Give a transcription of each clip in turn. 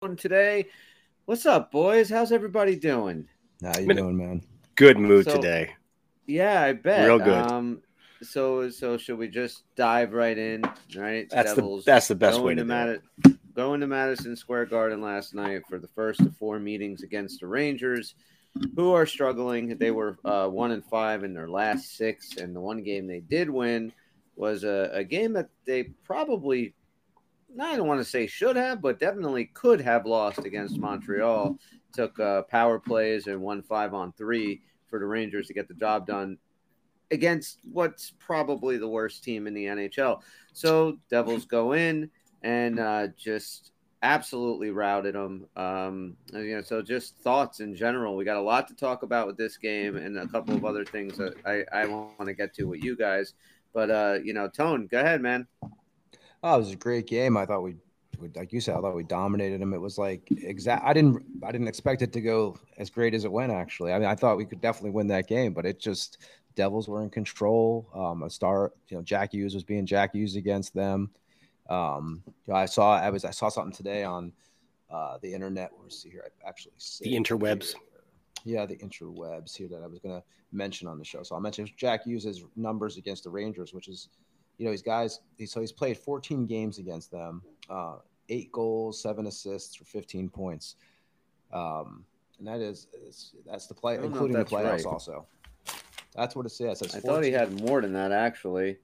today. What's up, boys? How's everybody doing? How you I'm in a doing, man? good mood So, today. yeah, I Real bet. good. So should we just dive right in? Right, That's the Devils that's the best way going to to do it. going to Madison Square Garden last night for the first of four meetings against the Rangers, who are struggling. They were 1-5 in their last six, and the one game they did win was a game that they probably I don't want to say should have, but definitely could have lost against Montreal. Took power plays and won 5-on-3 for the Rangers to get the job done against what's probably the worst team in the NHL. So Devils go in and just absolutely routed them. So just thoughts in general. We got a lot to talk about with this game and a couple of other things that I want to get to with you guys. But Tone, go ahead, man. Oh, it was a great game. I thought like you said, I thought we dominated them. It was like exact. I didn't expect it to go as great as it went. Actually, I mean, I thought we could definitely win that game, but it just Devils were in control. Jack Hughes was being Jack Hughes against them. I saw something today on the internet. Let's see here. I actually The saved it interwebs. here. Yeah, the interwebs here that I was going to mention on the show. So I'll mention Jack Hughes' numbers against the Rangers, which is, he's played 14 games against them, 8 goals, 7 assists for 15 points. And that's the play, I don't know if including the that's playoffs right. also. That's what it says. It says I thought he had more than that actually.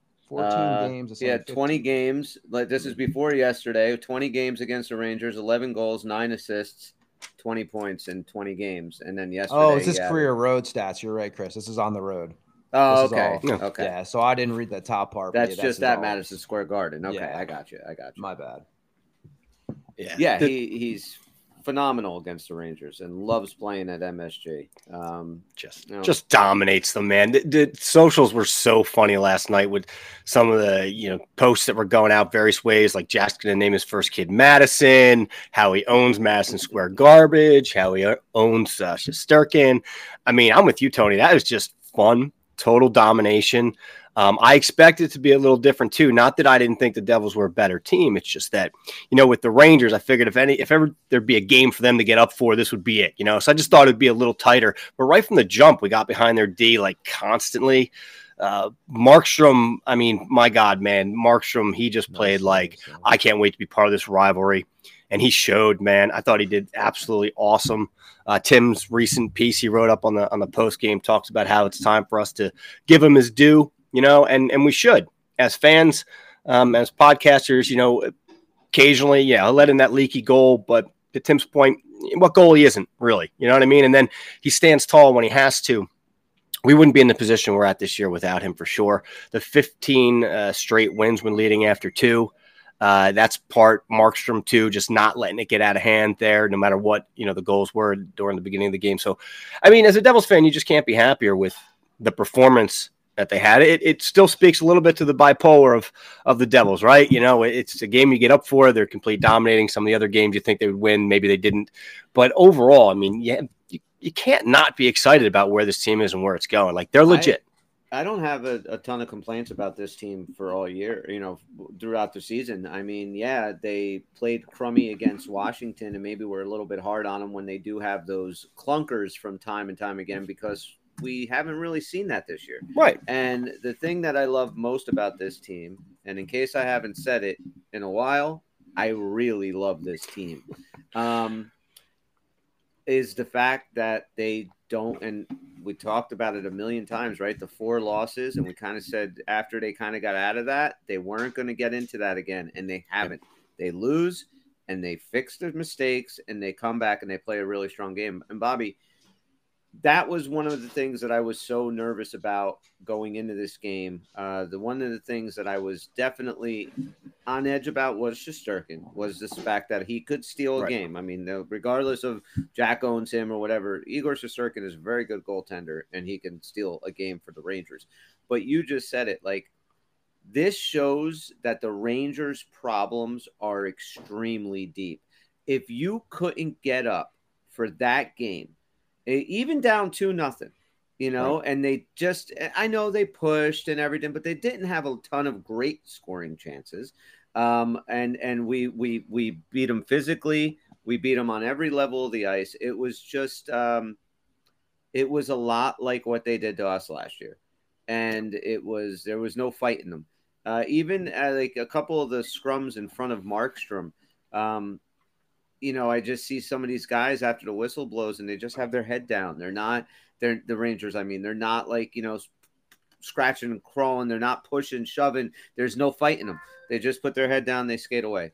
14 games. It's He saying had 20 15. games. Like this is before yesterday. 20 games against the Rangers, 11 goals, 9 assists, 20 points in 20 games. And then Oh, yesterday it's he his had it. career road stats. You're right, Chris. This is on the road. This Oh, is okay. all. Yeah. Okay. Yeah, so I didn't read the top part, but That's yeah, this just is at all. Madison Square Garden. Okay, Yeah, I got you. I got you. my bad. Yeah. Yeah, he's phenomenal against the Rangers and loves playing at MSG. Just dominates them, man. The socials were so funny last night with some of the posts that were going out various ways, like Jack's going to name his first kid Madison, how he owns Madison Square Garbage, how he owns Shesterkin. I mean, I'm with you, Tony. That is just fun, total domination. I expect it to be a little different too. Not that I didn't think the Devils were a better team. It's just that, with the Rangers, I figured if ever there'd be a game for them to get up for, this would be it. So I just thought it'd be a little tighter. But right from the jump, we got behind their D like constantly. Markstrom, I mean, my God, man, Markstrom, he just played like I can't wait to be part of this rivalry. And he showed, man. I thought he did absolutely awesome. Tim's recent piece he wrote up on the post game talks about how it's time for us to give him his due. And we should, as fans, as podcasters, occasionally, he'll let in that leaky goal. But to Tim's point, what goal he isn't really, you know what I mean? And then he stands tall when he has to. We wouldn't be in the position we're at this year without him for sure. The 15 straight wins when leading after two. That's part Markstrom too, just not letting it get out of hand there, no matter what, the goals were during the beginning of the game. So, I mean, as a Devils fan, you just can't be happier with the performance that they had. It still speaks a little bit to the bipolar of the Devils, right? It's a game you get up for. They're completely dominating. Some of the other games you think they would win, maybe they didn't. But overall, I mean, you can't not be excited about where this team is and where it's going. Like, they're legit. I don't have a ton of complaints about this team for all year, throughout the season. I mean, yeah, they played crummy against Washington and maybe we're a little bit hard on them when they do have those clunkers from time and time again because we haven't really seen that this year. Right. And the thing that I love most about this team, and in case I haven't said it in a while, I really love this team, is the fact that they don't, and we talked about it a million times, right? The 4 losses, and we kind of said after they kind of got out of that, they weren't going to get into that again, and they haven't. They lose, and they fix their mistakes, and they come back, and they play a really strong game. And Bobby, that was one of the things that I was so nervous about going into this game. One of the things that I was definitely on edge about was Shesterkin, was this fact that he could steal a game. I mean, regardless of Jack owns him or whatever, Igor Shesterkin is a very good goaltender, and he can steal a game for the Rangers. But you just said it, like, this shows that the Rangers' problems are extremely deep. If you couldn't get up for that game, even down 2-0, and they just, I know they pushed and everything, but they didn't have a ton of great scoring chances. And we beat them physically. We beat them on every level of the ice. It was just it was a lot like what they did to us last year, and there was no fight in them. Even like a couple of the scrums in front of Markstrom, I just see some of these guys after the whistle blows and they just have their head down. They're the Rangers. I mean, they're not like, scratching and crawling. They're not pushing, shoving. There's no fighting them. They just put their head down. They skate away.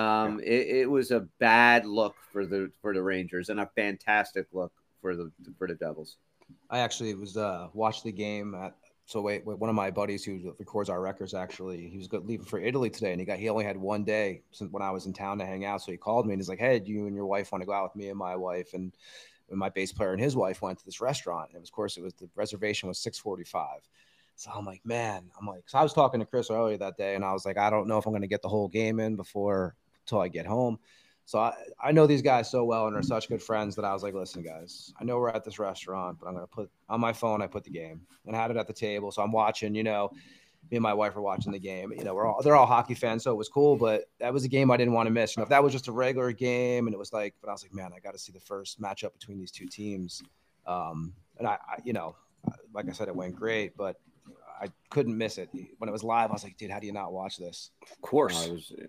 It was a bad look for the Rangers and a fantastic look for the Devils. I actually was watched the game at. So one of my buddies who records our records, actually, he was leaving for Italy today, and he only had one day since when I was in town to hang out. So he called me and he's like, "Hey, do you and your wife want to go out with me and my wife?" And my bass player and his wife went to this restaurant, and of course, the reservation was 6:45. So I'm like, so I was talking to Chris earlier that day, and I was like, I don't know if I'm going to get the whole game in until I get home. So I know these guys so well and are such good friends that I was like, listen, guys, I know we're at this restaurant, but I'm going to put on my phone, I put the game and I had it at the table. So I'm watching, me and my wife are watching the game. They're all hockey fans, so it was cool, but that was a game I didn't want to miss. If that was just a regular game and it was like, but I was like, man, I got to see the first matchup between these two teams. And I like I said, it went great, but I couldn't miss it. When it was live, I was like, dude, how do you not watch this? Of course.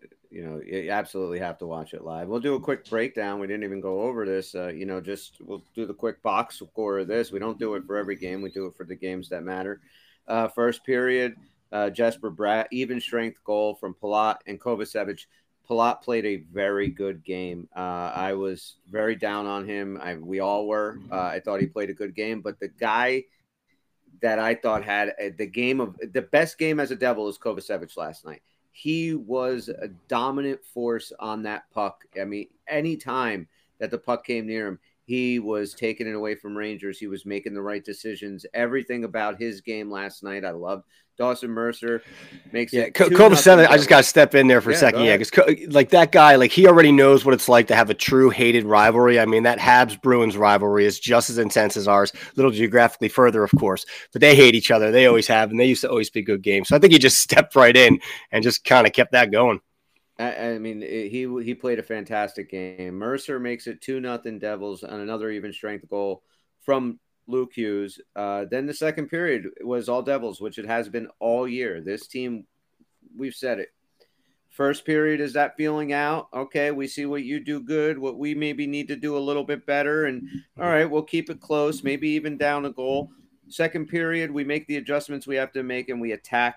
You absolutely have to watch it live. We'll do a quick breakdown. We didn't even go over this. We'll do the quick box score of this. We don't do it for every game. We do it for the games that matter. First period, Jesper Bratt, even strength goal from Palat and Kovacevic. Palat played a very good game. I was very down on him. We all were. I thought he played a good game, but the guy that I thought had the best game as a Devil is Kovacevic last night. He was a dominant force on that puck. I mean, any time that the puck came near him, he was taking it away from Rangers. He was making the right decisions. Everything about his game last night, I loved. Dawson Mercer makes it. Kovacevic, I just got to step in there for a second. Yeah, because like that guy, he already knows what it's like to have a true hated rivalry. I mean, that Habs Bruins rivalry is just as intense as ours, a little geographically further, of course, but they hate each other. They always have, and they used to always be good games. So I think he just stepped right in and just kind of kept that going. I mean, he played a fantastic game. Mercer makes it 2-0 Devils on another even strength goal from Luke Hughes. Then the second period was all Devils, which it has been all year. This team, we've said it. First period is that feeling out. Okay, we see what you do good, what we maybe need to do a little bit better. And all right, we'll keep it close, maybe even down a goal. Second period, we make the adjustments we have to make, and we attack.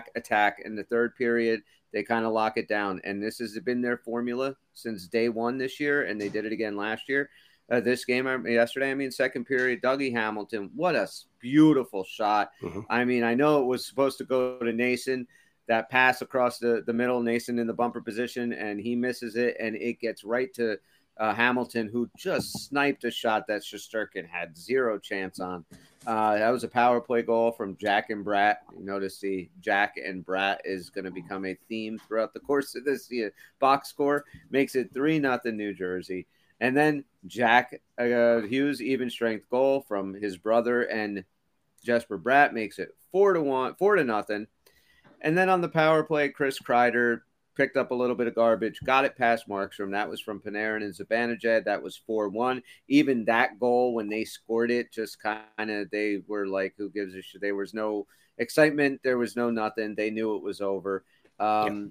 In the third period, they kind of lock it down. And this has been their formula since day one this year, and they did it again last year. This game yesterday, second period, Dougie Hamilton, what a beautiful shot. Mm-hmm. I mean, I know it was supposed to go to Nason, that pass across the middle, Nason in the bumper position, and he misses it, and it gets right to Hamilton, who just sniped a shot that Shesterkin had zero chance on. That was a power play goal from Jack and Bratt. You notice the Jack and Bratt is going to become a theme throughout the course of this box score. Makes it 3-0 New Jersey. And then Jack Hughes, even strength goal from his brother, and Jesper Bratt makes it 4-0. And then on the power play, Chris Kreider picked up a little bit of garbage, got it past Markstrom. That was from Panarin and Zibanejad. That was 4-1. Even that goal, when they scored it, just kind of, they were like, who gives a shit? There was no excitement. There was no nothing. They knew it was over. And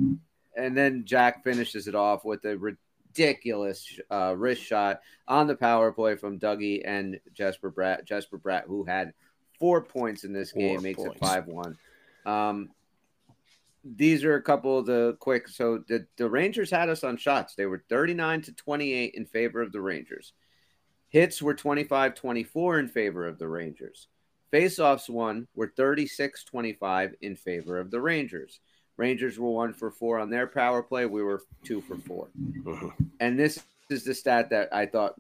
then Jack finishes it off with a ridiculous wrist shot on the power play from Dougie and Jesper Bratt, who had 4 points in this game, makes it 5-1. These are a couple of the quick. So the Rangers had us on shots. They were 39-28 in favor of the Rangers. Hits were 25-24 in favor of the Rangers. Faceoffs were 36-25 in favor of the Rangers. Rangers were 1 for 4 on their power play. We were 2 for 4. And this is the stat that I thought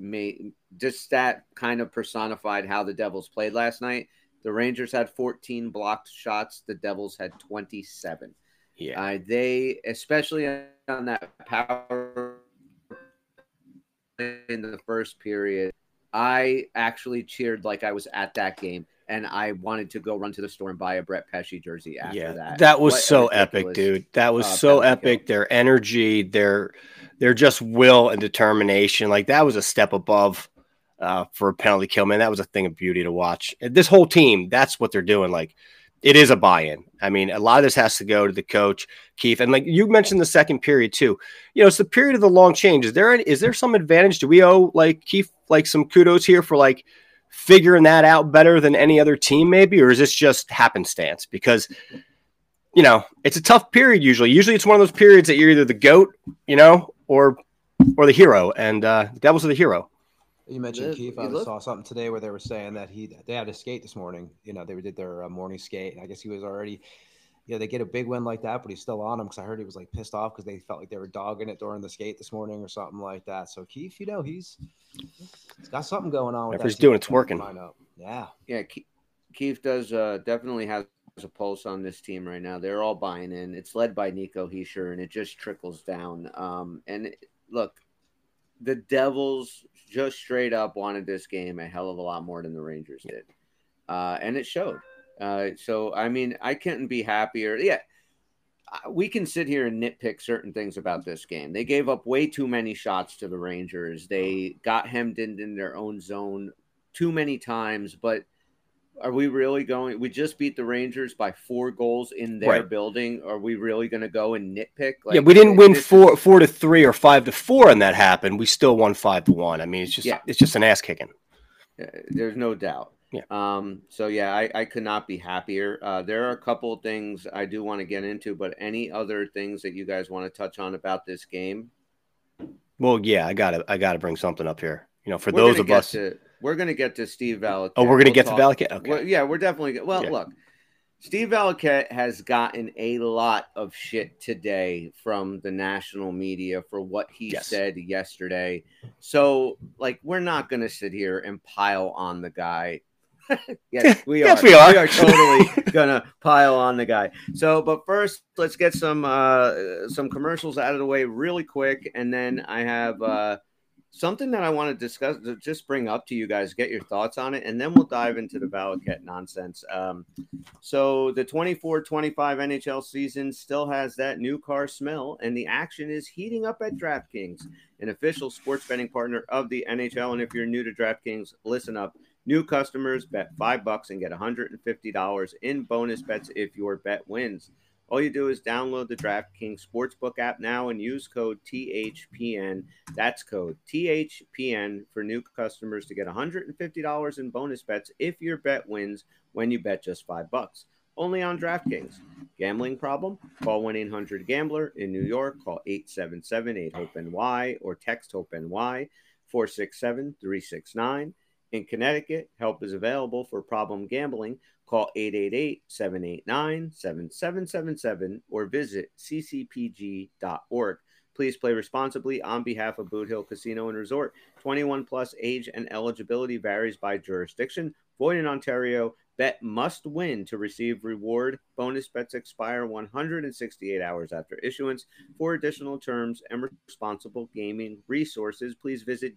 kind of personified how the Devils played last night. The Rangers had 14 blocked shots. The Devils had 27. Yeah. They, especially on that power in the first period, I actually cheered like I was at that game. and I wanted to go run to the store and buy a Brett Pesce jersey after that. That was so epic, dude. That was so epic. Their energy, their just will and determination. Like, that was a step above for a penalty kill, man. That was a thing of beauty to watch. This whole team, that's what they're doing. Like, it is a buy-in. I mean, a lot of this has to go to the coach, Keith. And like you mentioned the second period too. You know, it's the period of the long change. Is there some advantage? Do we owe like Keith like some kudos here for like figuring that out better than any other team maybe? Or is this just happenstance? Because, you know, it's a tough period usually. Usually it's one of those periods that you're either the GOAT, you know, or the hero. And the Devils are the hero. You mentioned Keith. I saw something today where they were saying that they had a skate this morning. You know, they did their morning skate. And I guess he was already, you know, they get a big win like that, but he's still on them because I heard he was like pissed off because they felt like they were dogging it during the skate this morning or something like that. So Keith, you know, he's got something going on. If he's doing it's working. Yeah. Keith does definitely has a pulse on this team right now. They're all buying in. It's led by Nico Hischier, and it just trickles down. Look, the Devils just straight up wanted this game a hell of a lot more than the Rangers did. And it showed. So, I mean, I couldn't be happier. Yeah, we can sit here and nitpick certain things about this game. They gave up way too many shots to the Rangers. They got hemmed in their own zone too many times. But are we really going – we just beat the Rangers by 4 goals in their building. Are we really going to go and nitpick? Like, yeah, we didn't win 4-3 or 5-4, and that happened. We still won 5-1. I mean, it's just an ass kicking. There's no doubt. Yeah. I could not be happier. There are a couple of things I do want to get into, but any other things that you guys want to touch on about this game? Well, yeah, I gotta bring something up here. You know, for those of us. We're going to get to Steve Valiquette. Oh, we're going to get to Valiquette? Okay. We're definitely – look, Steve Valiquette has gotten a lot of shit today from the national media for what he said yesterday. So, like, we're not going to sit here and pile on the guy. Yes, we are. Yes, we are. We are totally going to pile on the guy. So, but first, let's get some commercials out of the way really quick, and then I have something that I want to discuss, just bring up to you guys, get your thoughts on it, and then we'll dive into the Valiquette nonsense. So the 24-25 NHL season still has that new car smell, and the action is heating up at DraftKings, an official sports betting partner of the NHL. And if you're new to DraftKings, listen up. New customers bet $5 and get $150 in bonus bets if your bet wins. All you do is download the DraftKings Sportsbook app now and use code THPN. That's code THPN for new customers to get $150 in bonus bets if your bet wins when you bet just $5. Only on DraftKings. Gambling problem? Call 1-800-GAMBLER. In New York, call 877-8-HOPE-NY or text HOPE-NY 467-369. In Connecticut, help is available for problem gambling. Call 888-789-7777 or visit ccpg.org. Please play responsibly on behalf of Boot Hill Casino and Resort. 21 plus age and eligibility varies by jurisdiction. Void in Ontario. Bet must win to receive reward. Bonus bets expire 168 hours after issuance. For additional terms and responsible gaming resources, please visit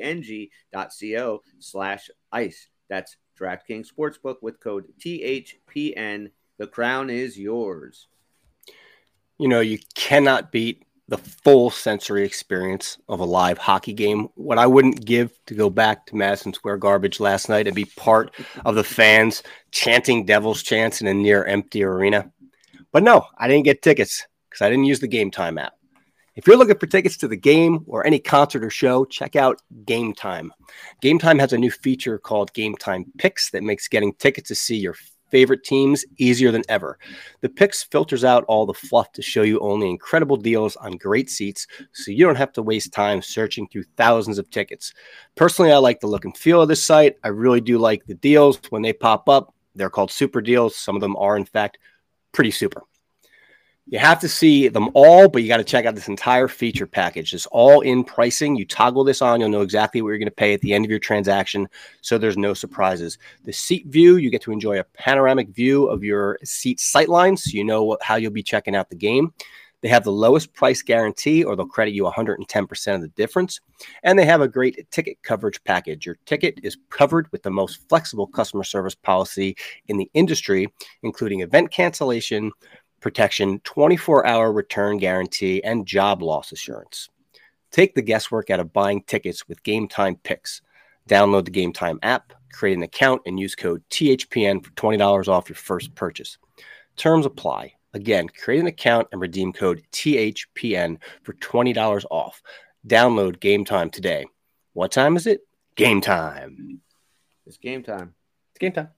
dkng.co/ice. That's DraftKings Sportsbook with code THPN. The crown is yours. You know, you cannot beat the full sensory experience of a live hockey game. What I wouldn't give to go back to Madison Square Garbage last night and be part of the fans chanting Devils chants in a near empty arena. But no, I didn't get tickets because I didn't use the Game Time app. If you're looking for tickets to the game or any concert or show, check out Game Time. Game Time has a new feature called Game Time Picks that makes getting tickets to see your favorite teams easier than ever. The Picks filters out all the fluff to show you only incredible deals on great seats, so you don't have to waste time searching through thousands of tickets. Personally, I like the look and feel of this site. I really do like the deals when they pop up. They're called super deals. Some of them are, in fact, pretty super. You have to see them all, but you got to check out this entire feature package. It's all in pricing. You toggle this on, you'll know exactly what you're going to pay at the end of your transaction, so there's no surprises. The seat view, you get to enjoy a panoramic view of your seat sightline, so you know how you'll be checking out the game. They have the lowest price guarantee, or they'll credit you 110% of the difference. And they have a great ticket coverage package. Your ticket is covered with the most flexible customer service policy in the industry, including event cancellation protection, 24-hour return guarantee, and job loss assurance. Take the guesswork out of buying tickets with Game Time Picks. Download the Game Time app, create an account, and use code THPN for $20 off your first purchase. Terms apply. Again, create an account and redeem code THPN for $20 off. Download Game Time today. What time is it? Game time. It's game time. It's game time.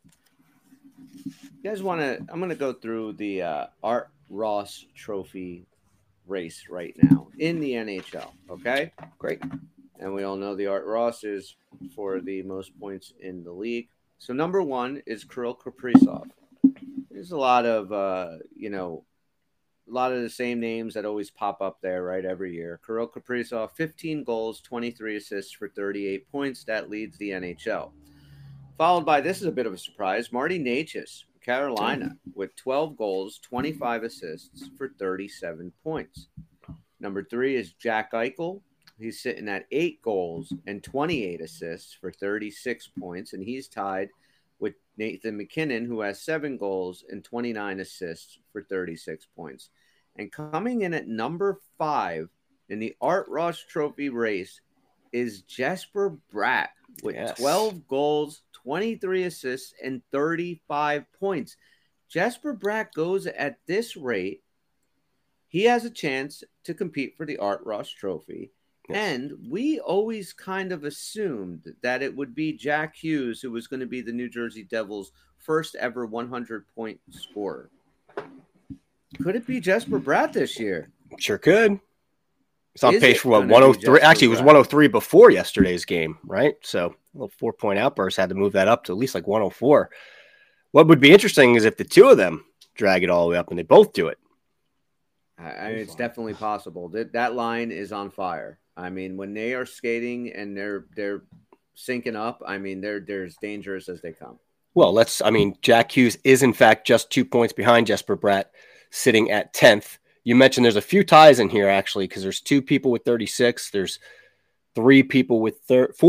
You guys want to? I'm going to go through the Art Ross Trophy race right now in the NHL. Okay, great. And we all know the Art Ross is for the most points in the league. So number one is Kirill Kaprizov. There's a lot of a lot of the same names that always pop up there, right, every year. Kirill Kaprizov, 15 goals, 23 assists for 38 points. That leads the NHL. Followed by, this is a bit of a surprise, Marty Necas, Carolina, with 12 goals, 25 assists for 37 points. Number 3 is Jack Eichel. He's sitting at 8 goals and 28 assists for 36 points, and he's tied with Nathan MacKinnon, who has 7 goals and 29 assists for 36 points. And coming in at number 5 in the Art Ross Trophy race is Jesper Bratt with 12 goals, 23 assists, and 35 points. Jesper Bratt goes at this rate. He has a chance to compete for the Art Ross Trophy. Yes. And we always kind of assumed that it would be Jack Hughes who was going to be the New Jersey Devils' first ever 100-point scorer. Could it be Jesper Bratt this year? Sure could. It's on pace for what, 103? Actually, it was 103 before yesterday's game, right? So a little 4-point outburst had to move that up to at least like 104. What would be interesting is if the two of them drag it all the way up and they both do it. It's definitely possible. That line is on fire. I mean, when they are skating and they're syncing up, I mean, they're as dangerous as they come. Well, Jack Hughes is in fact just 2 points behind Jesper Bratt, sitting at 10th. You mentioned there's a few ties in here actually, because there's 2 people with 36. There's 4 people with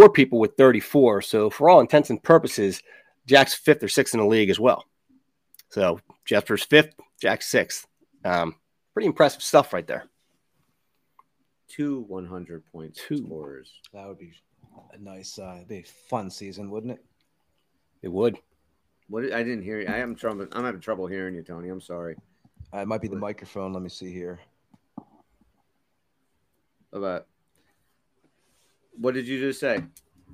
34. So for all intents and purposes, Jack's 5th or 6th in the league as well. So Jesper's 5th, Jack's 6th. Pretty impressive stuff right there. 2 100-point scorers. That would be a nice, be a fun season, wouldn't it? It would. What? I didn't hear you. I'm having trouble hearing you, Tony. I'm sorry. It might be the microphone. Let me see here. What did you just say?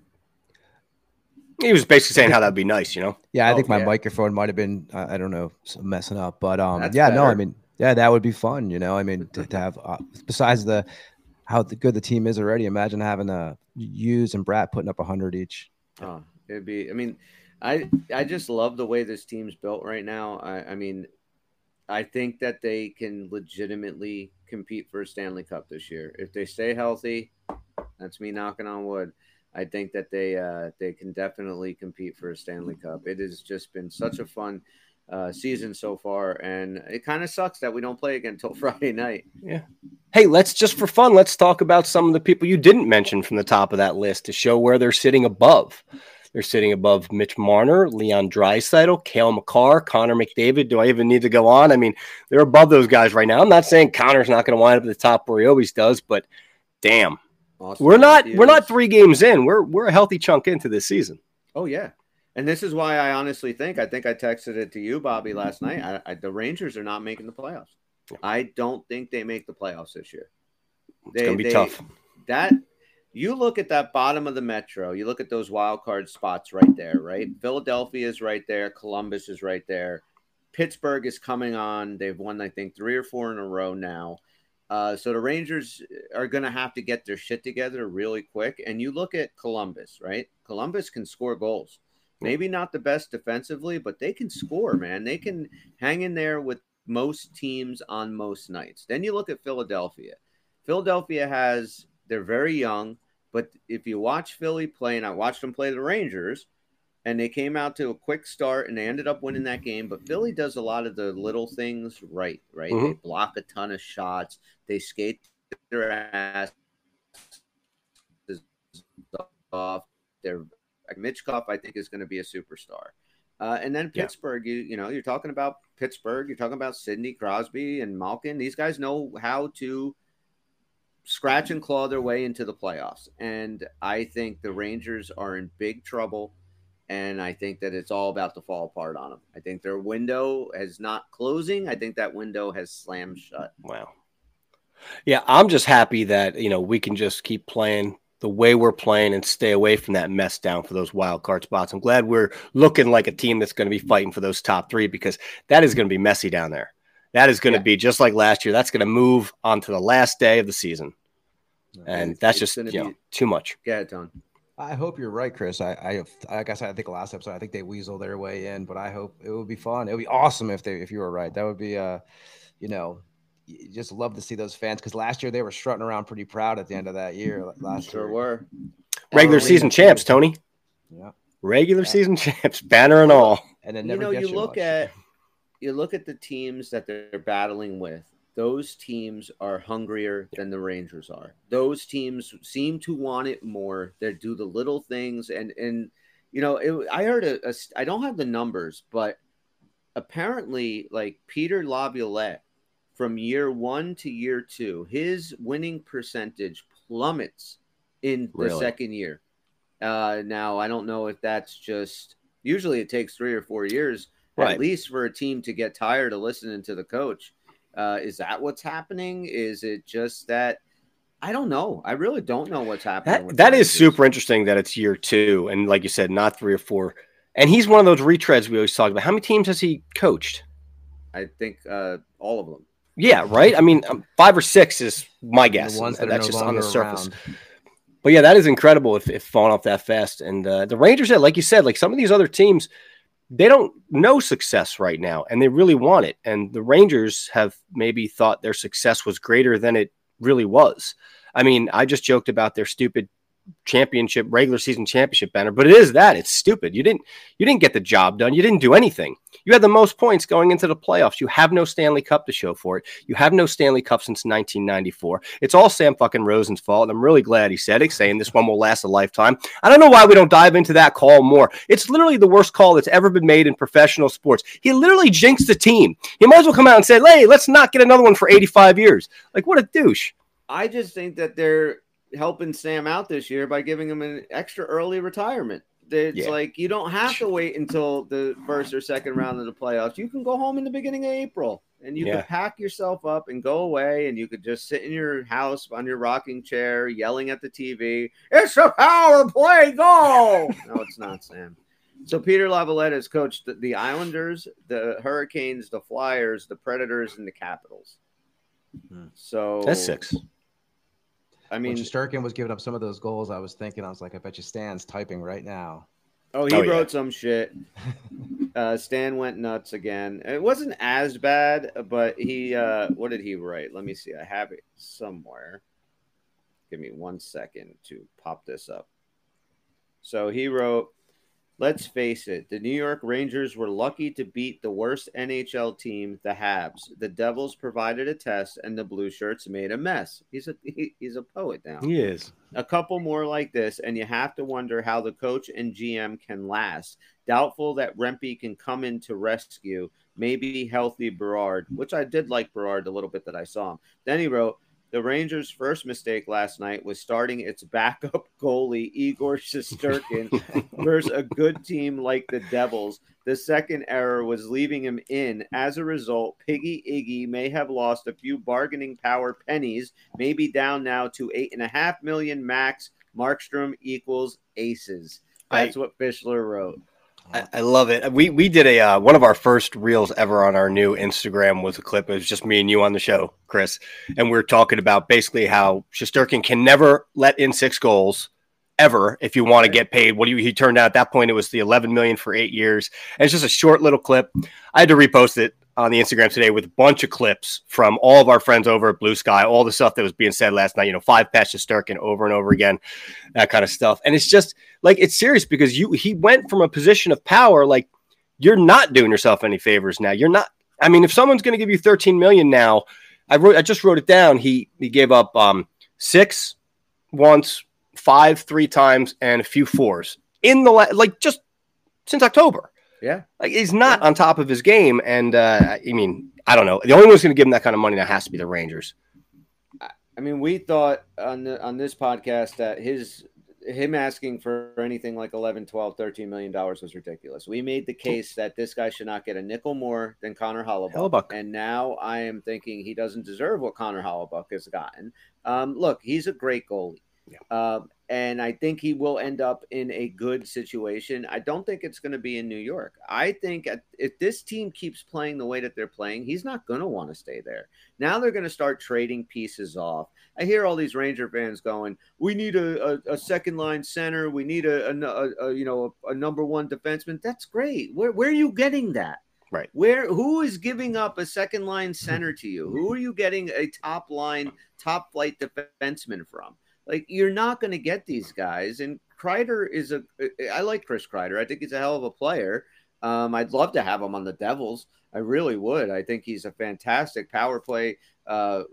He was basically saying how that'd be nice, you know? Yeah, I think my microphone might have been, I don't know, messing up. But better. No, I mean, yeah, that would be fun, you know? I mean, to have, besides how good the team is already, imagine having Hughes and Bratt putting up 100 each. Oh, it'd be, I mean, I just love the way this team's built right now. I mean, I think that they can legitimately compete for a Stanley Cup this year. If they stay healthy, that's me knocking on wood. I think that they can definitely compete for a Stanley Cup. It has just been such a fun season so far, and it kind of sucks that we don't play again until Friday night. Yeah. Hey, let's talk about some of the people you didn't mention from the top of that list to show where they're sitting above. They're sitting above Mitch Marner, Leon Draisaitl, Cale Makar, Connor McDavid. Do I even need to go on? I mean, they're above those guys right now. I'm not saying Connor's not going to wind up at the top where he always does, but damn, we're not 3 games in. We're a healthy chunk into this season. Oh yeah, and this is why I honestly think I texted it to you, Bobby, last night. The Rangers are not making the playoffs. I don't think they make the playoffs this year. It's going to be tough. You look at that bottom of the Metro, you look at those wild card spots right there, right? Philadelphia is right there. Columbus is right there. Pittsburgh is coming on. They've won, I think, 3 or 4 in a row now. So the Rangers are going to have to get their shit together really quick. And you look at Columbus, right? Columbus can score goals. Maybe not the best defensively, but they can score, man. They can hang in there with most teams on most nights. Then you look at Philadelphia. They're very young. But if you watch Philly play, and I watched them play the Rangers, and they came out to a quick start, and they ended up winning that game. But Philly does a lot of the little things right? Mm-hmm. They block a ton of shots. They skate their ass off. They're like Mitchkov, I think, is going to be a superstar. And then Pittsburgh, you're talking about Pittsburgh. You're talking about Sidney Crosby and Malkin. These guys know how to scratch and claw their way into the playoffs. And I think the Rangers are in big trouble. And I think that it's all about to fall apart on them. I think their window is not closing. I think that window has slammed shut. Wow. Yeah, I'm just happy that, we can just keep playing the way we're playing and stay away from that mess down for those wild card spots. I'm glad we're looking like a team that's going to be fighting for those top 3, because that is going to be messy down there. That is going to be just like last year. That's going to move on to the last day of the season. And that's just, too much. Go ahead, Tone. I hope you're right, Chris. I guess I think last episode, I think they weasel their way in, but I hope it would be fun. It would be awesome if you were right. That would be, you just love to see those fans, because last year they were strutting around pretty proud at the end of that year. Sure were. Regular season champs, Tony. Yeah. Regular season champs, banner and all. And then never you look at the teams that they're battling with. Those teams are hungrier than the Rangers are. Those teams seem to want it more. They do the little things. And I heard I don't have the numbers, but apparently, like, Peter Laviolette, from year 1 to year 2, his winning percentage plummets in the second year. Now, I don't know if that's just – usually it takes 3 or 4 years, at least, for a team to get tired of listening to the coach. Is that what's happening? Is it just that? I don't know. I really don't know what's happening. That is super interesting that it's year 2. And like you said, not 3 or 4. And he's one of those retreads we always talk about. How many teams has he coached? I think all of them. Yeah, right? I mean, 5 or 6 is my guess. The ones that that's no just on the surface. Around. But yeah, that is incredible if falling off that fast. And the Rangers, like you said, like some of these other teams, they don't know success right now, and they really want it. And the Rangers have maybe thought their success was greater than it really was. I mean, I just joked about their stupid regular season championship banner, but it is that. It's stupid. You didn't get the job done. You didn't do anything. You had the most points going into the playoffs. You have no Stanley Cup to show for it. You have no Stanley Cup since 1994. It's all Sam fucking Rosen's fault, and I'm really glad he said it, saying this one will last a lifetime. I don't know why we don't dive into that call more. It's literally the worst call that's ever been made in professional sports. He literally jinxed the team. He might as well come out and say, hey, let's not get another one for 85 years. Like, what a douche. I just think that they're helping Sam out this year by giving him an extra early retirement. It's like you don't have to wait until the first or second round of the playoffs. You can go home in the beginning of April, and you can pack yourself up and go away, and you could just sit in your house on your rocking chair yelling at the TV, it's the power play, go! No, it's not, Sam. So Peter Laviolette has coached the Islanders, the Hurricanes, the Flyers, the Predators, and the Capitals. So that's 6. I mean, when Shesterkin was giving up some of those goals, I was like, I bet you Stan's typing right now. Oh, he wrote some shit. Stan went nuts again. It wasn't as bad, but he what did he write? Let me see. I have it somewhere. Give me 1 second to pop this up. So he wrote, let's face it, the New York Rangers were lucky to beat the worst NHL team, the Habs. The Devils provided a test, and the Blue Shirts made a mess. He's a poet now. He is. A couple more like this, and you have to wonder how the coach and GM can last. Doubtful that Rempe can come in to rescue. Maybe healthy Berard, which I did like Berard a little bit that I saw him. Then he wrote, the Rangers' first mistake last night was starting its backup goalie, Igor Shesterkin, versus a good team like the Devils. The second error was leaving him in. As a result, Piggy Iggy may have lost a few bargaining power pennies, maybe down now to $8.5 million max. Markstrom equals aces. That's what Fischler wrote. I love it. We did a one of our first reels ever on our new Instagram was a clip. It was just me and you on the show, Chris, and we were talking about basically how Shesterkin can never let in 6 goals ever if you want to get paid. He turned out at that point it was the $11 million for 8 years, and it's just a short little clip. I had to repost it on the Instagram today with a bunch of clips from all of our friends over at Blue Sky, all the stuff that was being said last night, 5 past Shesterkin over and over again, that kind of stuff. And it's just like, it's serious because he went from a position of power. Like, you're not doing yourself any favors now. You're not. I mean, if someone's going to give you $13 million now, I just wrote it down. He gave up 6 once, 5 3 times, and a few 4s in the just since October. Yeah, like he's not on top of his game, and I mean, I don't know. The only one who's going to give him that kind of money now has to be the Rangers. I mean, we thought on this podcast that him asking for anything like 11, 12, $13 million was ridiculous. We made the case that this guy should not get a nickel more than Connor Hellebuyck. And now I am thinking he doesn't deserve what Connor Hellebuyck has gotten. Look, he's a great goalie. Yeah. And I think he will end up in a good situation. I don't think it's going to be in New York. I think if this team keeps playing the way that they're playing, he's not going to want to stay there. Now they're going to start trading pieces off. I hear all these Ranger fans going, "We need a second line center. We need a number one defenseman." That's great. Where are you getting that? Right. Who is giving up a second line center to you? Who are you getting a top flight defenseman from? Like, you're not going to get these guys. And Kreider I like Chris Kreider. I think he's a hell of a player. I'd love to have him on the Devils. I really would. I think he's a fantastic power play, goal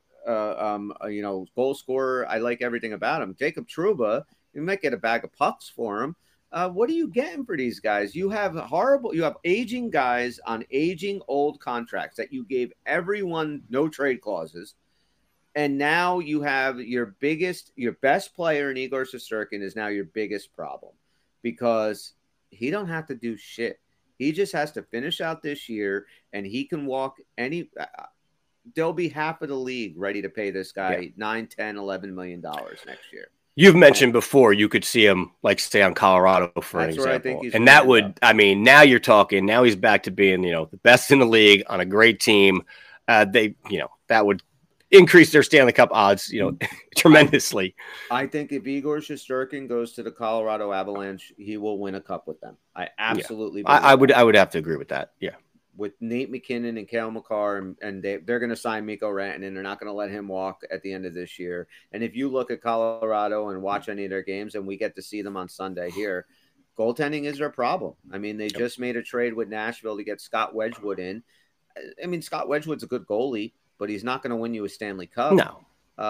scorer. I like everything about him. Jacob Trouba, you might get a bag of pucks for him. What are you getting for these guys? You have aging guys on aging old contracts that you gave everyone no trade clauses. And now you have your best player in Igor Shesterkin is now your biggest problem because he don't have to do shit. He just has to finish out this year and he can walk there'll be half of the league ready to pay this guy $9, $10, $11 million next year. You've mentioned before you could see him stay on Colorado for an example. I think and that would, now you're talking, now he's back to being, the best in the league on a great team. That would increase their Stanley Cup odds, tremendously. I think if Igor Shesterkin goes to the Colorado Avalanche, he will win a cup with them. I absolutely. Yeah. I would have to agree with that. Yeah. With Nate McKinnon and Cale Makar, and they're going to sign Mikko Rantanen. They're not going to let him walk at the end of this year. And if you look at Colorado and watch any of their games, and we get to see them on Sunday here, goaltending is their problem. I mean, they just made a trade with Nashville to get Scott Wedgwood in. I mean, Scott Wedgwood's a good goalie, but he's not going to win you a Stanley Cup. No.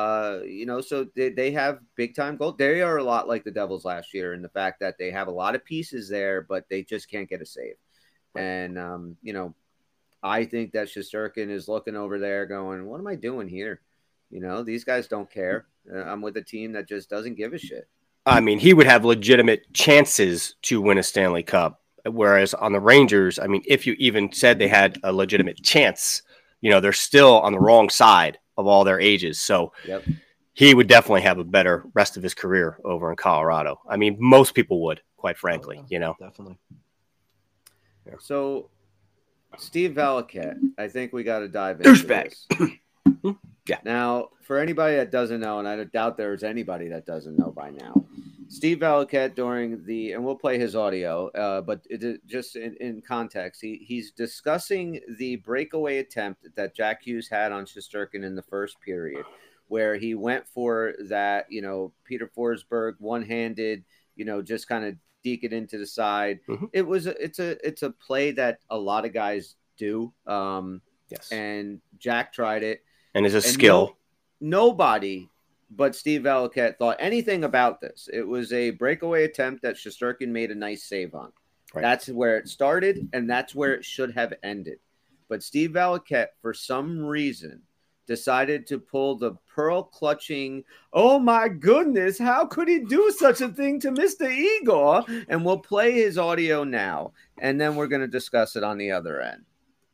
So they have big time goal. They are a lot like the Devils last year in the fact that they have a lot of pieces there, but they just can't get a save. Right. And, I think that Shesterkin is looking over there going, what am I doing here? These guys don't care. I'm with a team that just doesn't give a shit. I mean, he would have legitimate chances to win a Stanley Cup. Whereas on the Rangers, I mean, if you even said they had a legitimate chance, they're still on the wrong side of all their ages. So he would definitely have a better rest of his career over in Colorado. I mean, most people would, quite frankly, Definitely. Yeah. So Steve Valiquette, I think we got to dive into this. Yeah. Now, for anybody that doesn't know, and I doubt there's anybody that doesn't know by now, Steve Valiquette and we'll play his audio, but just in context, he's discussing the breakaway attempt that Jack Hughes had on Shesterkin in the first period, where he went for that, Peter Forsberg one-handed, just kind of deke it into the side. Mm-hmm. It's a play that a lot of guys do. Yes. And Jack tried it. And it's a skill. Nobody but Steve Valiquette thought anything about this. It was a breakaway attempt that Shesterkin made a nice save on. Right. That's where it started, and that's where it should have ended. But Steve Valiquette, for some reason, decided to pull the pearl-clutching, oh my goodness, how could he do such a thing to Mr. Igor? And we'll play his audio now, and then we're going to discuss it on the other end.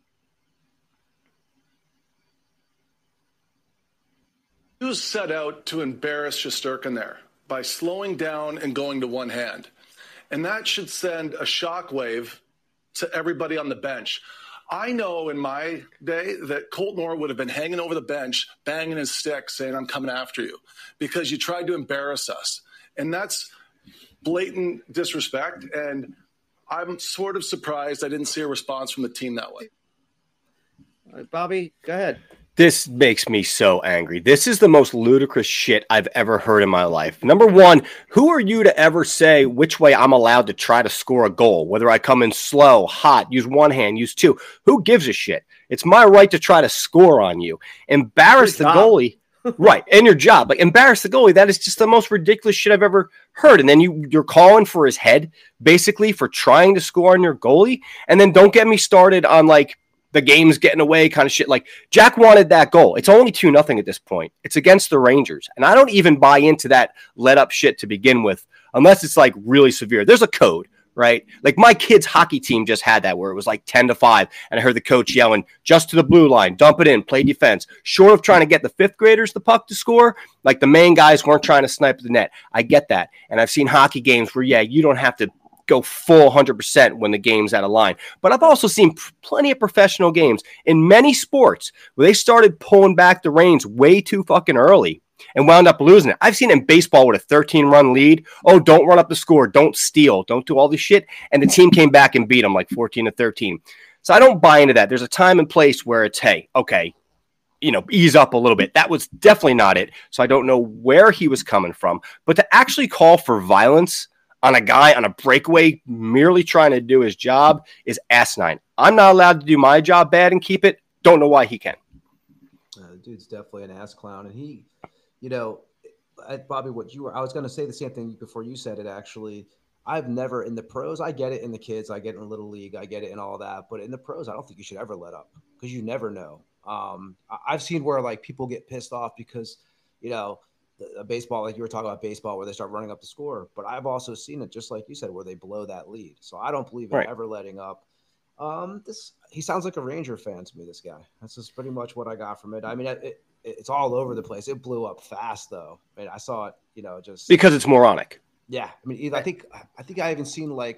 Hughes set out to embarrass Shesterkin there by slowing down and going to one hand. And that should send a shockwave to everybody on the bench. I know in my day that Colton Orr would have been hanging over the bench, banging his stick, saying, I'm coming after you, because you tried to embarrass us. And that's blatant disrespect. And I'm sort of surprised I didn't see a response from the team that way. Bobby, go ahead. This makes me so angry. This is the most ludicrous shit I've ever heard in my life. Number one, who are you to ever say which way I'm allowed to try to score a goal? Whether I come in slow, hot, use one hand, use two. Who gives a shit? It's my right to try to score on you. Embarrass the goalie. Right. And your job. Like, embarrass the goalie. That is just the most ridiculous shit I've ever heard. And then you're calling for his head, basically, for trying to score on your goalie. And then don't get me started on, like, the game's getting away kind of shit. Like, Jack wanted that goal. It's only 2-0 at this point. It's against the Rangers. And I don't even buy into that let up shit to begin with, unless it's like really severe. There's a code, right? Like, my kid's hockey team just had that where it was like 10-5. And I heard the coach yelling, just to the blue line, dump it in, play defense. Short of trying to get the fifth graders the puck to score, like the main guys weren't trying to snipe the net. I get that. And I've seen hockey games where, yeah, you don't have to go full 100% when the game's out of line. But I've also seen plenty of professional games in many sports where they started pulling back the reins way too fucking early and wound up losing it. I've seen in baseball with a 13-run lead. Oh, don't run up the score. Don't steal. Don't do all this shit. And the team came back and beat them like 14-13. So I don't buy into that. There's a time and place where it's, hey, okay, ease up a little bit. That was definitely not it. So I don't know where he was coming from. But to actually call for violence on a guy on a breakaway merely trying to do his job is asinine. I'm not allowed to do my job bad and keep it. Don't know why he can. The dude's definitely an ass clown. And he, Bobby, I was going to say the same thing before you said it, actually. I've never, in the pros, I get it in the kids, I get it in Little League, I get it in all that. But in the pros, I don't think you should ever let up because you never know. I've seen where, like, people get pissed off because, a baseball, like you were talking about baseball, where they start running up the score. But I've also seen it, just like you said, where they blow that lead. So I don't believe in ever letting up. He sounds like a Ranger fan to me, this guy. That's just pretty much what I got from it. I mean, it's all over the place. It blew up fast, though. I mean, I saw it, just because it's moronic. Yeah, I mean, I think I even seen I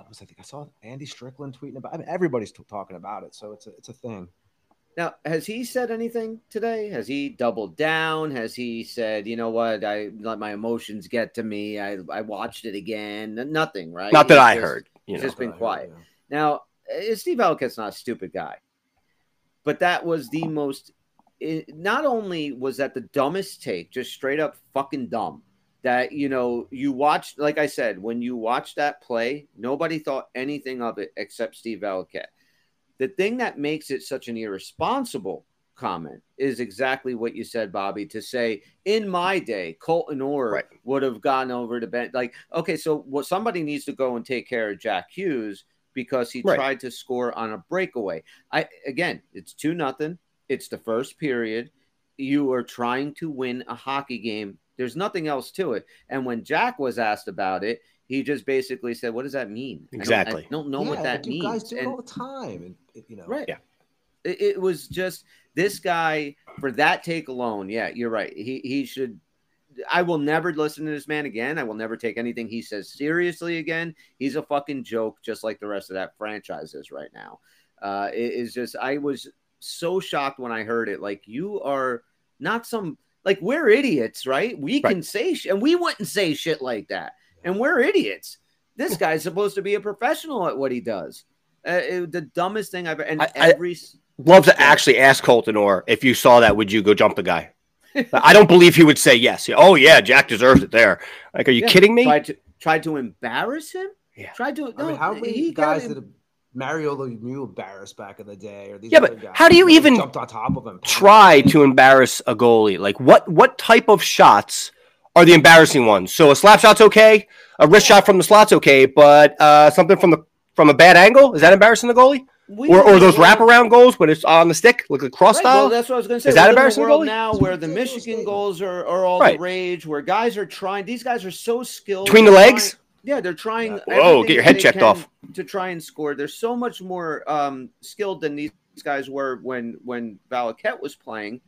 saw Andy Strickland tweeting about. I mean, everybody's talking about it, so it's a thing. Now, has he said anything today? Has he doubled down? Has he said, you know what, I let my emotions get to me. I watched it again. Nothing, right? Not that I heard. He's just been quiet. Now, Steve Valiquette's not a stupid guy, but that was the most. Not only was that the dumbest take, just straight up fucking dumb. That you watched, like I said, when you watched that play, nobody thought anything of it except Steve Valiquette. The thing that makes it such an irresponsible comment is exactly what you said, Bobby, to say, in my day, Colton Orr would have gone over to bench. Like, okay, so somebody needs to go and take care of Jack Hughes because he tried to score on a breakaway. Again, it's 2-0. It's the first period. You are trying to win a hockey game. There's nothing else to it. And when Jack was asked about it, he just basically said, what does that mean? Exactly. I don't know what that means. Guys do it all the time. And, Right. Yeah. It was just this guy, for that take alone. Yeah, you're right. He should. I will never listen to this man again. I will never take anything he says seriously again. He's a fucking joke, just like the rest of that franchise is right now. It is just, I was so shocked when I heard it. Like, you are not some, like, we're idiots, right? We can say shit, and we wouldn't say shit like that. And we're idiots. This guy's supposed to be a professional at what he does. The dumbest thing I've ever. I love to actually ask Colton Orr, if you saw that, would you go jump the guy? I don't believe he would say yes. Oh yeah, Jack deserves it there. Like, are you kidding me? Tried to embarrass him. Yeah. How many guys did Mario Lemieux embarrassed back in the day? Or these but guys how do you even jumped on top of him? Try to embarrass a goalie? Like, what type of shots are the embarrassing ones? So a slap shot's okay, a wrist shot from the slot's okay, but something from a bad angle, is that embarrassing the goalie? Or those wraparound goals, but it's on the stick, like a cross style. Well, that's what I was going to say. Is that embarrassing the goalie? Now, where the Michigan goals are all the rage, where guys are trying. These guys are so skilled between the legs. They're trying. Whoa, get your head checked off to try and score. They're so much more skilled than these guys were when Valiquette was playing.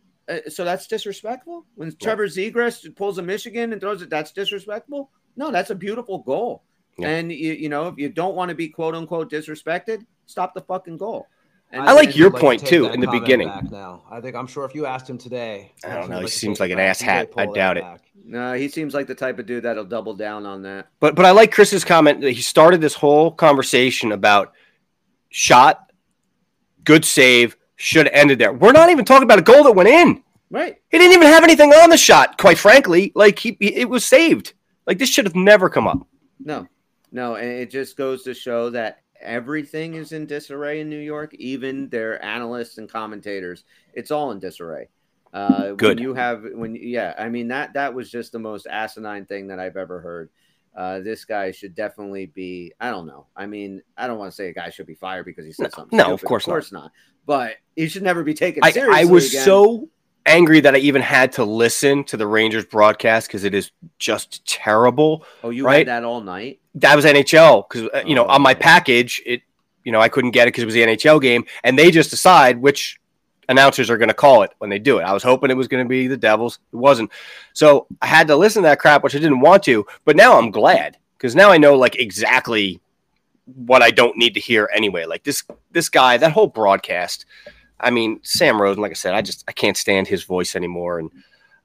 So that's disrespectful. When Trevor Zegras pulls a Michigan and throws it, that's disrespectful. No, that's a beautiful goal. Yeah. And if you don't want to be quote unquote disrespected, stop the fucking goal. And I like your point too in the beginning. Now, I'm sure if you asked him today, I don't know. He seems like an ass hat. I doubt it. No, he seems like the type of dude that'll double down on that. But I like Chris's comment that he started this whole conversation about shot, good save, should have ended there. We're not even talking about a goal that went in. Right. He didn't even have anything on the shot, quite frankly. Like, it was saved. Like, this should have never come up. No, and it just goes to show that everything is in disarray in New York, even their analysts and commentators. It's all in disarray. Good. I mean, that was just the most asinine thing that I've ever heard. This guy should definitely be, I don't know. I mean, I don't want to say a guy should be fired because he said something. No, stupid. of course not. But he should never be taken seriously. I was again. so angry that I even had to listen to the Rangers broadcast because it is just terrible. Oh, you right? had that all night? That was NHL because, on my package, I couldn't get it because it was the NHL game. And they just decide which announcers are going to call it when they do it. I was hoping it was going to be the Devils. It wasn't. So I had to listen to that crap, which I didn't want to. But now I'm glad because now I know like exactly what I don't need to hear anyway. Like this guy, that whole broadcast. I mean, Sam Rosen, like I said, I can't stand his voice anymore. And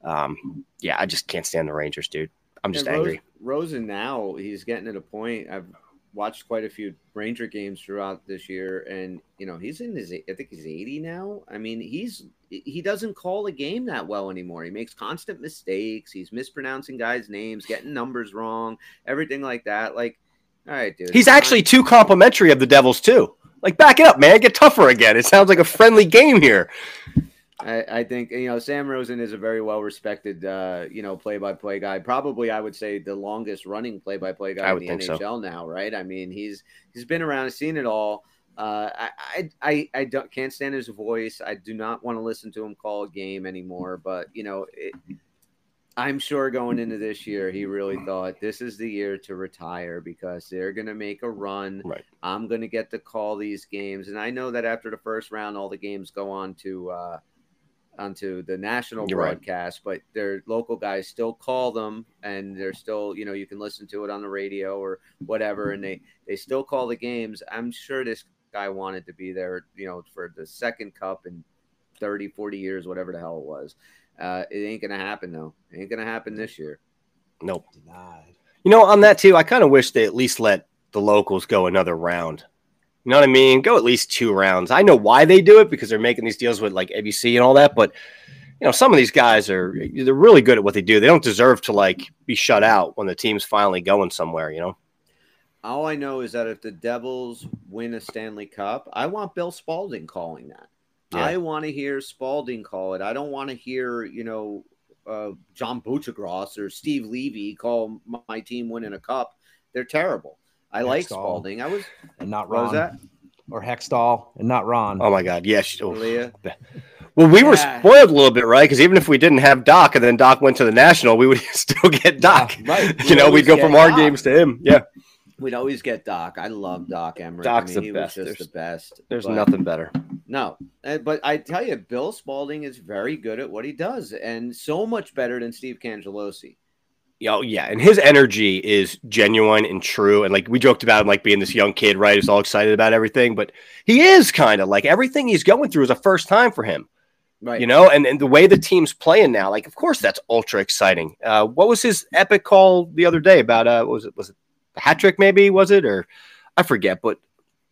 I just can't stand the Rangers, dude. I'm just angry. Rosen now, he's getting to the point. I've watched quite a few Ranger games throughout this year, and he's in his, I think he's 80 now. I mean, he doesn't call a game that well anymore. He makes constant mistakes. He's mispronouncing guys' names, getting numbers wrong, everything like that. Like, all right, dude. He's actually too complimentary of the Devils too. Like, back it up, man. Get tougher again. It sounds like a friendly game here. I think, Sam Rosen is a very well-respected, play-by-play guy. Probably, I would say, the longest-running play-by-play guy in the NHL now, right? I mean, he's been around, seen it all. I can't stand his voice. I do not want to listen to him call a game anymore. But, I'm sure going into this year, he really thought this is the year to retire because they're going to make a run. Right. I'm going to get to call these games. And I know that after the first round, all the games go on to onto the national broadcast, but their local guys still call them, and they're still, you can listen to it on the radio or whatever, and they still call the games. I'm sure this guy wanted to be there, for the second cup in 30, 40 years, whatever the hell it was. It ain't going to happen, though. It ain't going to happen this year. Nope. Denied. On that, too, I kind of wish they at least let the locals go another round. You know what I mean? Go at least 2 rounds. I know why they do it because they're making these deals with like ABC and all that. But, some of these guys they're really good at what they do. They don't deserve to like be shut out when the team's finally going somewhere, All I know is that if the Devils win a Stanley Cup, I want Bill Spalding calling that. Yeah. I want to hear Spalding call it. I don't want to hear, John Buccigross or Steve Levy call my team winning a cup. They're terrible. I like Spalding. And not Ron. What was that? Or Hextall and not Ron. Oh, my God. Yes. Leah. Well, we were spoiled a little bit, right? Because even if we didn't have Doc and then Doc went to the National, we would still get Doc. Yeah, right. We'd go from our games to him. Yeah. We'd always get Doc. I love Doc Emmerich. Doc's he the best. Was just the best. There's nothing better. No. But I tell you, Bill Spalding is very good at what he does, and so much better than Steve Cangelosi. Oh, yeah, and his energy is genuine and true. And like we joked about him, like being this young kid, right? Who's all excited about everything, but he is kind of like everything he's going through is a first time for him, right? And the way the team's playing now, like of course that's ultra exciting. What was his epic call the other day about? Was it the hat trick? Maybe was it or I forget, but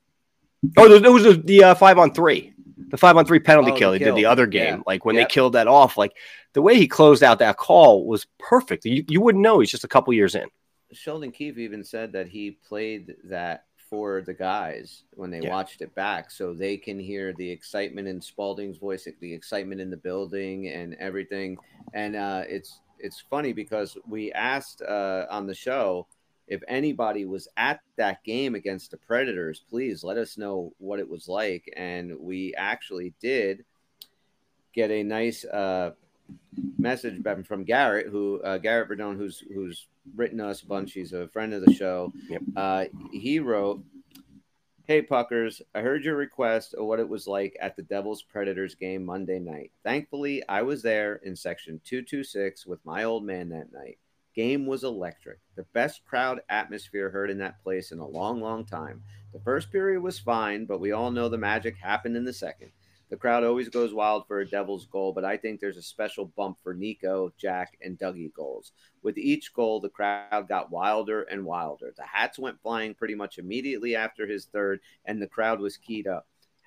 it was the 5-on-3. The 5-on-3 penalty kill he did the other game, like when they killed that off, like the way he closed out that call was perfect. You wouldn't know he's just a couple years in. Sheldon Keefe even said that he played that for the guys when they watched it back, so they can hear the excitement in Spalding's voice, the excitement in the building and everything. And it's funny because we asked on the show if anybody was at that game against the Predators, please let us know what it was like. And we actually did get a nice message from Garrett, Garrett Verdone, who's written us a bunch. He's a friend of the show. Yep. He wrote, "Hey Puckers, I heard your request of what it was like at the Devils Predators game Monday night. Thankfully, I was there in section 226 with my old man that night. Game was electric. The best crowd atmosphere heard in that place in a long, long time. The first period was fine, but we all know the magic happened in the second. The crowd always goes wild for a Devils goal, but I think there's a special bump for Nico, Jack, and Dougie goals. With each goal, the crowd got wilder and wilder. The hats went flying pretty much immediately after his third, and the crowd was keyed up.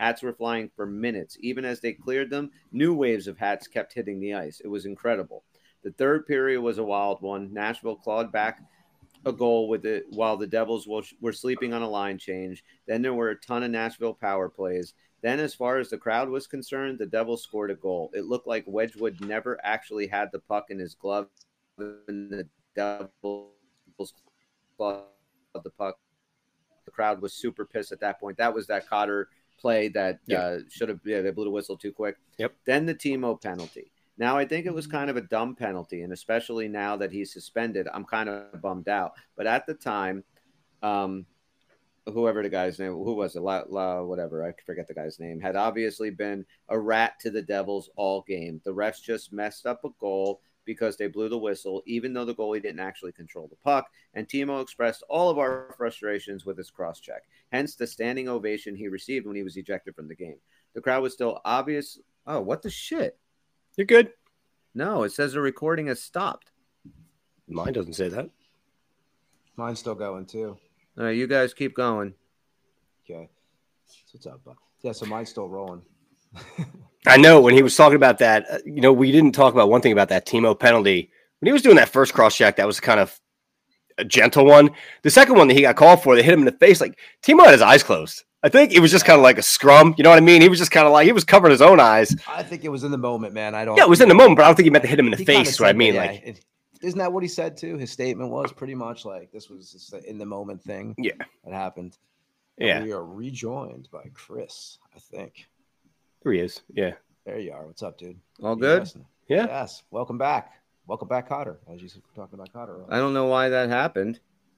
Hats were flying for minutes. Even as they cleared them, new waves of hats kept hitting the ice. It was incredible. The third period was a wild one. Nashville clawed back a goal with it while the Devils were sleeping on a line change. Then there were a ton of Nashville power plays. Then, as far as the crowd was concerned, the Devils scored a goal. It looked like Wedgwood never actually had the puck in his glove, and the Devils clawed the puck. The crowd was super pissed at that point. That was that Cotter play that should have they blew the whistle too quick. Yep. Then the Timo penalty. Now, I think it was kind of a dumb penalty, and especially now that he's suspended, I'm kind of bummed out. But at the time, whoever the guy's name, who was it? Whatever, I forget the guy's name, had obviously been a rat to the Devils all game. The refs just messed up a goal because they blew the whistle, even though the goalie didn't actually control the puck. And Timo expressed all of our frustrations with his cross-check, hence the standing ovation he received when he was ejected from the game. The crowd was still obvious. Oh, what the shit? You're good. No, it says the recording has stopped. Mine doesn't say that. Mine's still going too. All right, you guys keep going. Okay. So what's up, Buck? Yeah, so mine's still rolling. I know when he was talking about that, we didn't talk about one thing about that Timo penalty. When he was doing that first cross check, that was kind of a gentle one. The second one that he got called for, they hit him in the face. Like, Timo had his eyes closed. I think it was just kind of like a scrum. You know what I mean? He was just kind of like, he was covering his own eyes. I think it was in the moment, man. Yeah, it was in the moment, but I don't think he meant to hit him in the face. What I mean, isn't that what he said too? His statement was pretty much like this was just an in the moment thing. Yeah, that happened. Yeah, and we are rejoined by Chris. I think there he is. Yeah, there you are. What's up, dude? All good? Yeah. Yes. Welcome back. Welcome back, Cotter. As you were talking about Cotter. I don't know why that happened.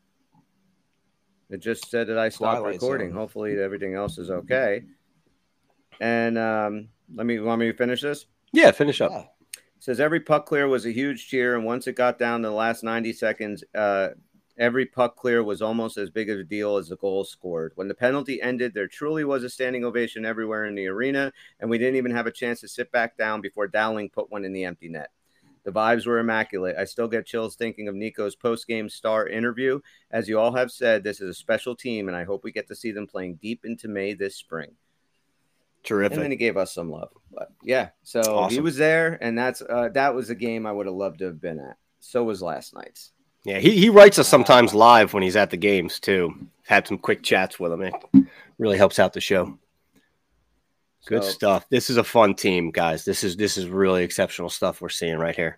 It just said that I stopped Twilight recording. Zone. Hopefully everything else is okay. And want me to finish this? Yeah, finish up. Yeah. It says every puck clear was a huge cheer, and once it got down to the last 90 seconds, every puck clear was almost as big of a deal as the goal scored. When the penalty ended, there truly was a standing ovation everywhere in the arena, and we didn't even have a chance to sit back down before Dowling put one in the empty net. The vibes were immaculate. I still get chills thinking of Nico's post-game star interview. As you all have said, this is a special team, and I hope we get to see them playing deep into May this spring. Terrific. And then he gave us some love. But yeah, so Awesome. He was there, and that was a game I would have loved to have been at. So was last night's. Yeah, he writes us sometimes live when he's at the games too. Had some quick chats with him. It really helps out the show. Good stuff. This is a fun team, guys. This is really exceptional stuff we're seeing right here.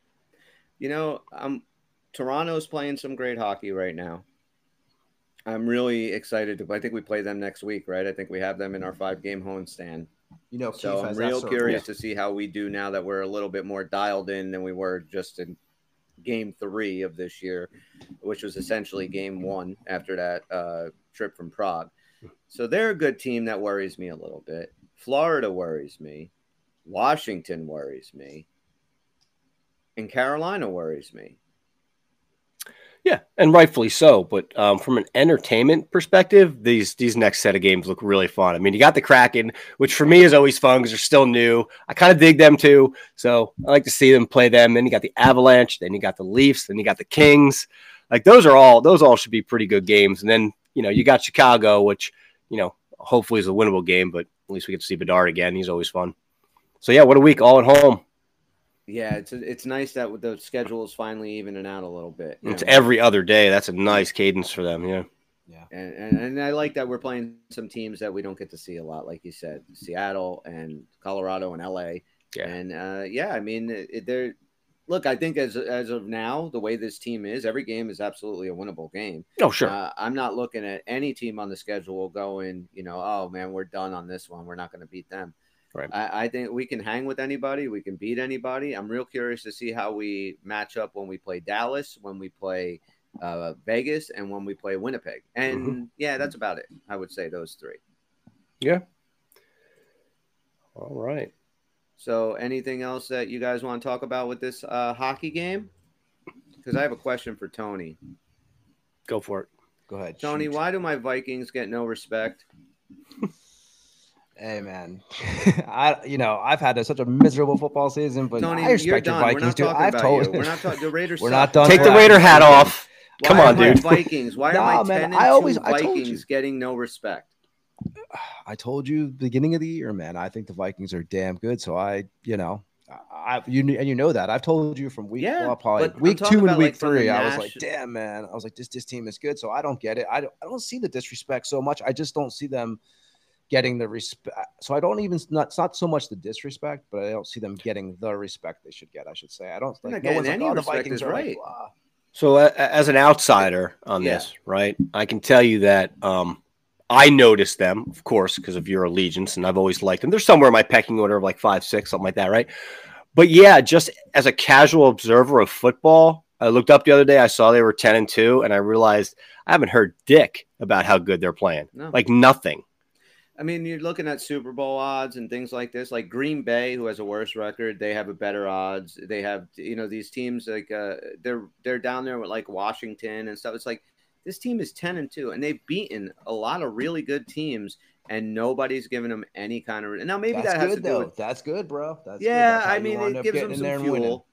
Toronto's playing some great hockey right now. I'm really excited I think we play them next week, right? I think we have them in our 5-game homestand. So I'm real curious to see how we do now that we're a little bit more dialed in than we were just in game 3 of this year, which was essentially game 1 after that trip from Prague. So they're a good team that worries me a little bit. Florida worries me. Washington worries me. And Carolina worries me. Yeah, and rightfully so. But from an entertainment perspective, these next set of games look really fun. I mean, you got the Kraken, which for me is always fun because they're still new. I kind of dig them too, so I like to see them play them. Then you got the Avalanche, then you got the Leafs, then you got the Kings. Like those all should be pretty good games. And then you got Chicago, which hopefully is a winnable game, but at least we get to see Bedard again. He's always fun. So yeah, what a week, all at home. Yeah, it's nice that the schedule is finally evening out a little bit. It's every other day. That's a nice cadence for them. Yeah. Yeah. And I like that we're playing some teams that we don't get to see a lot, like you said, Seattle and Colorado and LA. Yeah. And I mean, look, I think as of now, the way this team is, every game is absolutely a winnable game. Oh, sure. I'm not looking at any team on the schedule going, oh man, we're done on this one. We're not going to beat them. Right. I think we can hang with anybody. We can beat anybody. I'm real curious to see how we match up when we play Dallas, when we play Vegas, and when we play Winnipeg. And yeah, that's about it. I would say those 3. Yeah. All right. So anything else that you guys want to talk about with this hockey game? Because I have a question for Tony. Go for it. Go ahead, Tony. shoot. Why do my Vikings get no respect? Hey man, I've had such a miserable football season, but Tony, I respect you're your done. Vikings, We're dude. not talking I've about told you. We're not talking. The Raiders. We're suck. not done. Take the Raider hat off. Come on, dude. Vikings. Why are my 10-2 I told you. Vikings getting no respect? I told you beginning of the year, man. I think the Vikings are damn good. So you know that I've told you from week probably week 2 and week 3. I was like, damn, man. I was like, this team is good. So I don't get it. I don't see the disrespect so much. I just don't see them getting the respect. So I don't even it's not so much the disrespect, but I don't see them getting the respect they should get. I should say I don't like no one's like, oh, the Vikings are right. Blah. So as an outsider on this, right, I can tell you that I noticed them, of course, because of your allegiance, and I've always liked them. They're somewhere in my pecking order of like 5, 6, something like that, right? But yeah, just as a casual observer of football, I looked up the other day. I saw they were 10-2, and I realized I haven't heard dick about how good they're playing. No. Like nothing. I mean, you're looking at Super Bowl odds and things like this. Like Green Bay, who has a worse record, they have a better odds. They have, these teams like they're down there with like Washington and stuff. It's like this team is 10-2, and they've beaten a lot of really good teams, and nobody's giving them any kind of. Now maybe that has to do with. That's good, bro. That's good. I mean, it gives them some fuel.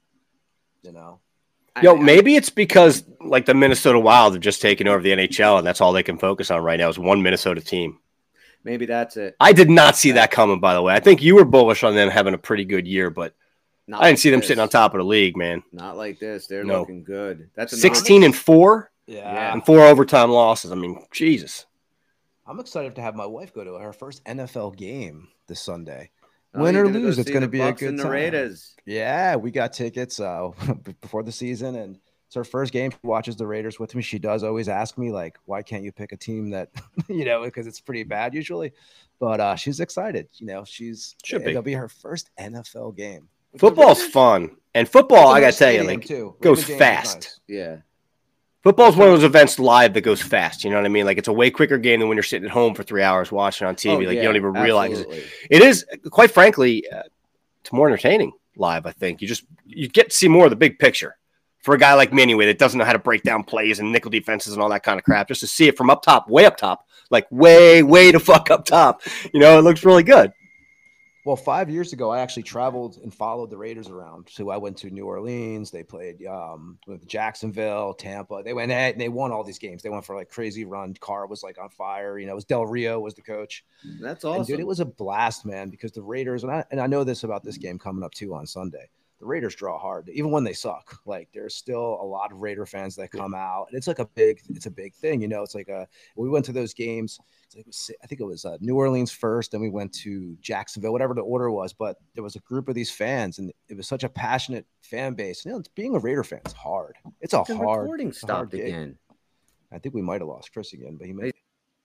Maybe it's because like the Minnesota Wild have just taken over the NHL, and that's all they can focus on right now is one Minnesota team. Maybe that's it. I did not see that coming, by the way. I think you were bullish on them having a pretty good year, but I didn't see them sitting on top of the league, man. Not like this. They're looking good. That's 16-4. Yeah. And 4 overtime losses. I mean, Jesus. I'm excited to have my wife go to her first NFL game this Sunday. Win or lose, it's going to be a good time. Raiders. Yeah, we got tickets before the season, and it's her first game. She watches the Raiders with me. She does always ask me, like, why can't you pick a team that, because it's pretty bad usually. But she's excited. It'll be her first NFL game. Football's fun. And football, I got to tell you, like, goes fast. Nice. Yeah. Football's one of those events live that goes fast. You know what I mean? Like, it's a way quicker game than when you're sitting at home for 3 hours watching on TV. You don't even realize it. It is, quite frankly, it's more entertaining live, I think. You get to see more of the big picture. For a guy like me, anyway, that doesn't know how to break down plays and nickel defenses and all that kind of crap, just to see it from up top, way like way the fuck up top, it looks really good. Well, 5 years ago, I actually traveled and followed the Raiders around. So I went to New Orleans. They played with Jacksonville, Tampa. They went and they won all these games. They went for like crazy run. Carr was like on fire. It was Del Rio was the coach. That's awesome. And, dude, it was a blast, man, because the Raiders, and I know this about this game coming up too on Sunday. The Raiders draw hard, even when they suck. Like, there's still a lot of Raider fans that come out, and it's a big thing. It's like we went to those games. I think it was New Orleans first, then we went to Jacksonville, whatever the order was. But there was a group of these fans, and it was such a passionate fan base. Being a Raider fan is hard. It's a hard. Recording stopped again. I think we might have lost Chris again, but he may.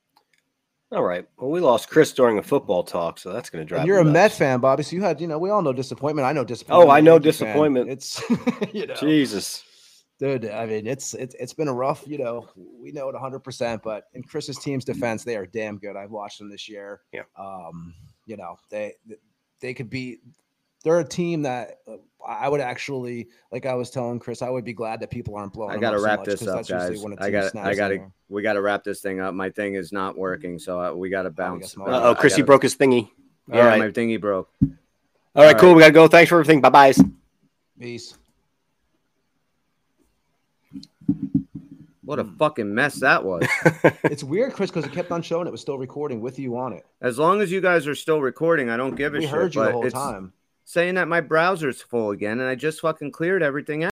All right. Well, we lost Chris during a football talk, so that's going to drive. And you're a Met fan, Bobby. So you had, we all know disappointment. I know disappointment. Oh, I know disappointment. It's, Jesus, dude. I mean, it's been a rough. We know it 100%. But in Chris's team's defense, they are damn good. I've watched them this year. Yeah. They could be. They're a team that I would actually, like I was telling Chris, I would be glad that people aren't blowing. I got to wrap this up, guys. We got to wrap this thing up. My thing is not working, so we got to bounce. Chrissy broke his thingy. All right, my thingy broke. All right, cool. We got to go. Thanks for everything. Bye-bye. Peace. What a fucking mess that was. It's weird, Chris, because it kept on showing it was still recording with you on it. As long as you guys are still recording, I don't give a shit. We heard you the whole time. Saying that my browser's full again, and I just fucking cleared everything out.